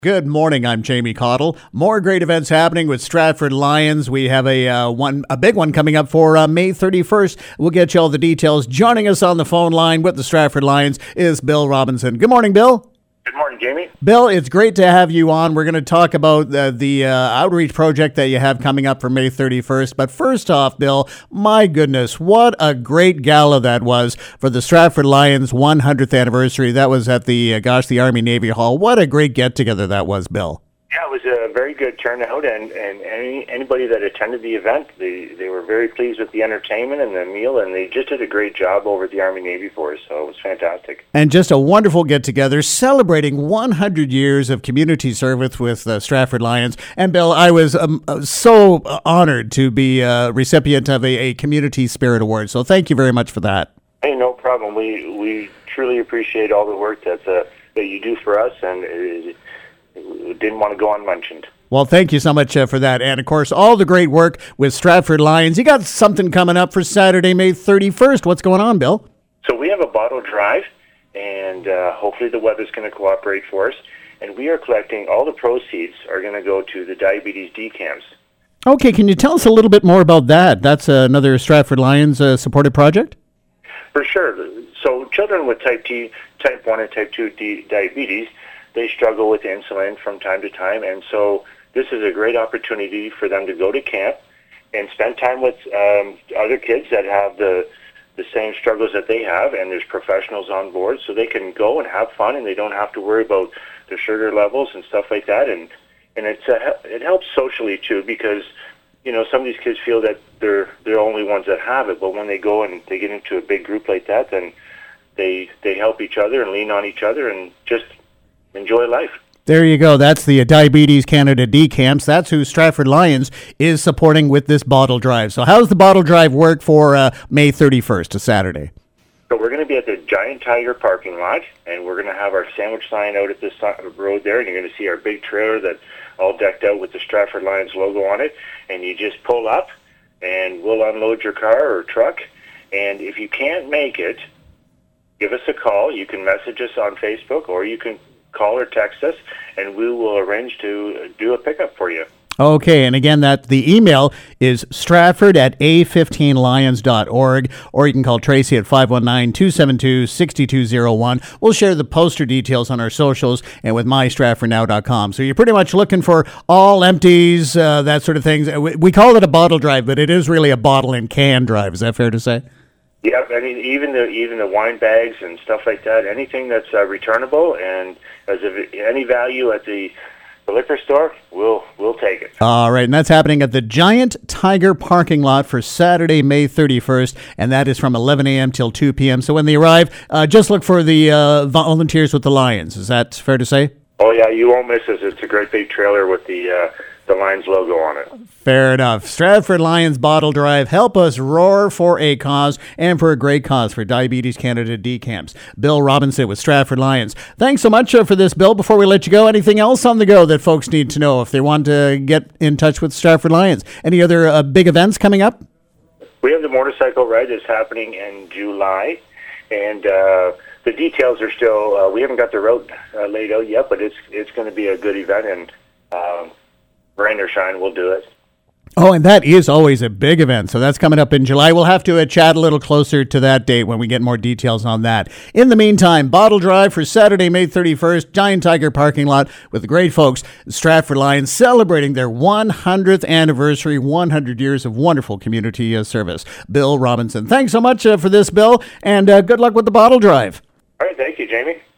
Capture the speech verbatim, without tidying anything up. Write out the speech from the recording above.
Good morning. I'm Jamie Cottle. More great events happening with Stratford Lions. We have a uh, one, a big one coming up for uh, May thirty-first. We'll get you all the details. Joining us on the phone line with the Stratford Lions is Bill Robinson. Good morning, Bill. Good morning, Jamie. Bill, it's great to have you on. We're going to talk about the, the uh, outreach project that you have coming up for May thirty-first. But first off, Bill, my goodness, what a great gala that was for the Stratford Lions one hundredth anniversary. That was at the, uh, gosh, the Army Navy Hall. What a great get-together that was, Bill. Yeah, it was a very good turnout, and, and any, anybody that attended the event, they, they were very pleased with the entertainment and the meal, and they just did a great job over at the Army Navy for us, so it was fantastic. And just a wonderful get-together celebrating one hundred years of community service with the Stratford Lions. And, Bill, I was um, so honored to be a recipient of a, a Community Spirit Award, so thank you very much for that. Hey, no problem. We we truly appreciate all the work that's, uh, that you do for us, and it, it didn't want to go unmentioned. Well, thank you so much uh, for that. And, of course, all the great work with Stratford Lions. You got something coming up for Saturday, May thirty-first. What's going on, Bill? So we have a bottle drive, and uh, hopefully the weather's going to cooperate for us. And we are collecting, all the proceeds are going to go to the diabetes decamps. Okay, can you tell us a little bit more about that? That's uh, another Stratford Lions uh, supported project? For sure. So children with type T, type one and type two D diabetes, they struggle with insulin from time to time, and so this is a great opportunity for them to go to camp and spend time with um, other kids that have the the same struggles that they have, and there's professionals on board, so they can go and have fun, and they don't have to worry about their sugar levels and stuff like that, and and it's uh, it helps socially too, because you know some of these kids feel that they're they're the only ones that have it, but when they go and they get into a big group like that, then they they help each other and lean on each other and just enjoy life. There you go. That's the Diabetes Canada Decamps. That's who Stratford Lions is supporting with this bottle drive. So how's the bottle drive work for uh, May thirty-first, a Saturday? So we're going to be at the Giant Tiger parking lot, and we're going to have our sandwich sign out at this road there, and you're going to see our big trailer that's all decked out with the Stratford Lions logo on it, and you just pull up, and we'll unload your car or truck, and if you can't make it, give us a call. You can message us on Facebook, or you can call or text us, and we will arrange to do a pickup for you. Okay, and again, that the email is stratford at a fifteen lions dot org, or you can call Tracy at five one nine, two seven two, six two zero one. We'll share the poster details on our socials and with my stratford now dot com. So you're pretty much looking for all empties, uh, that sort of things. We, we call it a bottle drive, but it is really a bottle and can drive. Is that fair to say? Yeah, I mean, even the even the wine bags and stuff like that, anything that's uh, returnable and has a, any value at the, the liquor store, we'll we'll take it. All right, and that's happening at the Giant Tiger parking lot for Saturday, May thirty-first, and that is from eleven a.m. till two p.m. So when they arrive, uh, just look for the uh, volunteers with the Lions. Is that fair to say? Oh yeah, you won't miss us. It's a great big trailer with the uh, the Lions logo on it. Fair enough. Stratford Lions Bottle Drive. Help us roar for a cause and for a great cause for Diabetes Canada Decamps. Bill Robinson with Stratford Lions. Thanks so much uh, for this, Bill. Before we let you go, anything else on the go that folks need to know if they want to get in touch with Stratford Lions? Any other uh, big events coming up? We have the motorcycle ride that's happening in July, and uh, the details are still, uh, we haven't got the route uh, laid out yet, but it's it's going to be a good event, and um, rain or shine, we'll do it. Oh, and that is always a big event. So that's coming up in July. We'll have to uh, chat a little closer to that date when we get more details on that. In the meantime, bottle drive for Saturday, May thirty-first, Giant Tiger parking lot with the great folks, Stratford Lions, celebrating their one hundredth anniversary, one hundred years of wonderful community uh, service. Bill Robinson. Thanks so much uh, for this, Bill, and uh, good luck with the bottle drive. All right, thank you, Jamie.